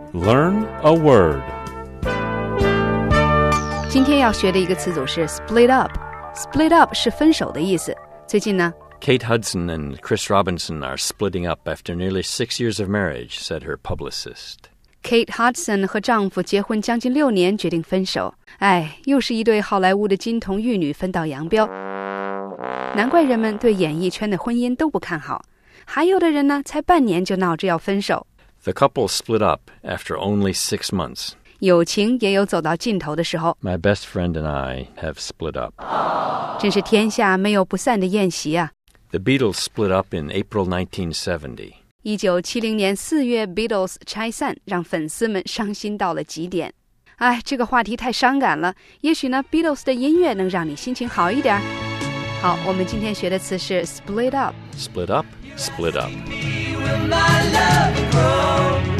Learn a word. 今天要学的一个词组是 split up。split up 是分手的意思。最近呢 Kate Hudson and Chris Robinson are splitting up after nearly 6 years of marriage, said her publicist. Kate Hudson 和丈夫结婚将近6年，决定分手。又是一对好莱坞的金童玉女分道扬镳。难怪人们对演艺圈的婚姻都不看好。还有的人呢，才半年就闹着要分手。 The couple split up after only 6 months. 友情也有走到尽头的时候。 My best friend and I have split up. 真是天下没有不散的宴席啊。 The Beatles split up in April 1970. 1970年4月 Beatles 拆散，让粉丝们伤心到了极点。这个话题太伤感了，也许呢 Beatles 的音乐能让你心情好一点。好，我们今天学的词是 split up. Split up, split up. Will my love grow?